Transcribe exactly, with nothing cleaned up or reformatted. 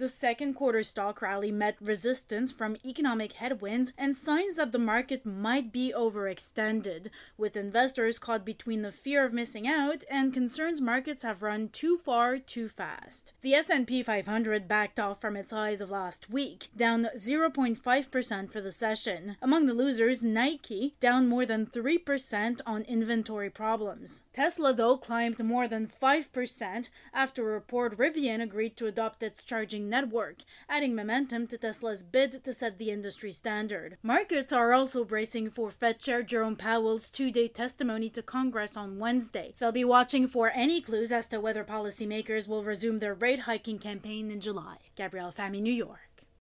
The second quarter stock rally met resistance from economic headwinds and signs that the market might be overextended, with investors caught between the fear of missing out and concerns markets have run too far too fast. The S and P five hundred backed off from its highs of last week, down zero point five percent for the session. Among the losers, Nike, down more than three percent on inventory problems. Tesla, though, climbed more than five percent after a report Rivian agreed to adopt its charging network, adding momentum to Tesla's bid to set the industry standard. Markets are also bracing for Fed Chair Jerome Powell's two-day testimony to Congress on Wednesday. They'll be watching for any clues as to whether policymakers will resume their rate hiking campaign in July. Gabrielle Fahmy, New York.